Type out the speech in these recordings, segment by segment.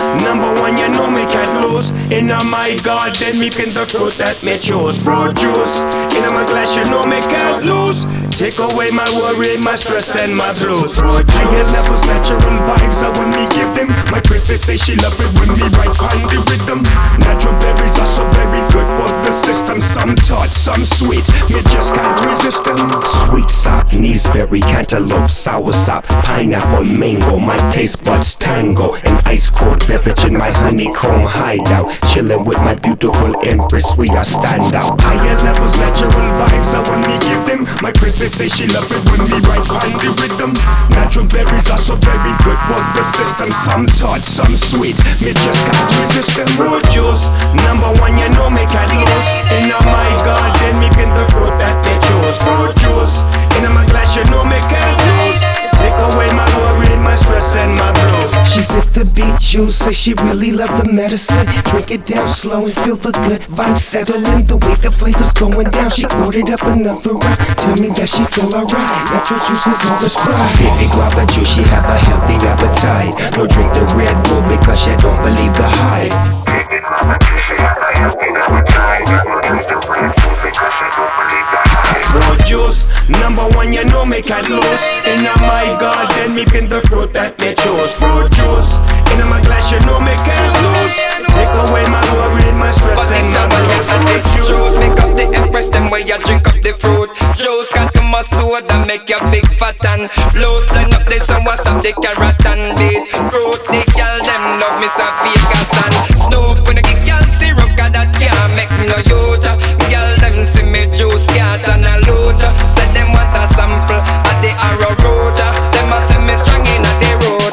number one, you know me can't lose. In my garden, me pin the fruit that me choose. Fruit juice, in my glass, you know me can't lose. Take away my worry, my stress and my blues. Fruit juice, higher levels, natural vibes are when me give them. My princess say she love it when me right on the rhythm. Natural berries are so very good for the system. Some tart, some sweet, me just can't resist them. Sweet sop, kneesberry, cantaloupe, sour sop, pineapple, mango. My taste buds tango. An ice cold beverage in my honeycomb hideout. Chilling with my beautiful empress, we are stand out. Higher levels, natural vibes are when me give them. My princess say she love it when me right on the rhythm. Natural berries are so very good for the system. Some tart, some sweet, me just can't resist them. Fruit juice, number one, you know me can't lose. In my garden, me pin the fruit that me choose. Fruit juice, in my glass, you know me can't lose. Take away my worry, my stress and my blues. She sipped the beet juice, say she really loved the medicine. Drink it down slow and feel the good vibes settling. The way the flavor's going down, she ordered up another round. Tell me that she feel alright, natural juice is all the sprite. Figgy guava juice, she have a healthy appetite. No drink the Red Bull because she don't believe the hype. Figgy guava juice, she have a healthy appetite. No drink the Red Bull because she don't believe the hype. Fruit juice, number one, you know me can't lose. In my garden, me pin the fruit that me choose. Fruit juice, in my glass, you know me can't lose. Take away my worry, my stress and my blues. Fruit juice, make up the empress, them way you drink up the fruit juice. Got to my soda, make you big fat and loose. Line up the sun, what's up the carrot and beet root. The girl, them love me some Vegas and Snoop. When I get girl syrup, cause that can't make me no youth. Girl, them see me juice, cat and a loot. Say them want a sample of the arrow root. Them a say me strong in the root.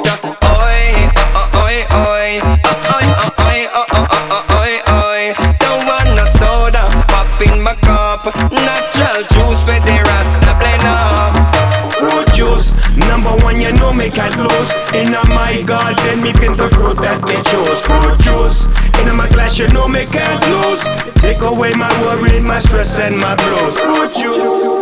Oi, oi, oi, oi, oi, oi, oi, oi. Don't want no soda, pop in my cup. Natural juice with the Rasta blend up. Fruit juice, number one, you know me can't lose. In my garden, me pin the fruit that me choose. Fruit juice, in my glass, you know me can't lose. Take away my worry, my stress and my blues. Fruit juice.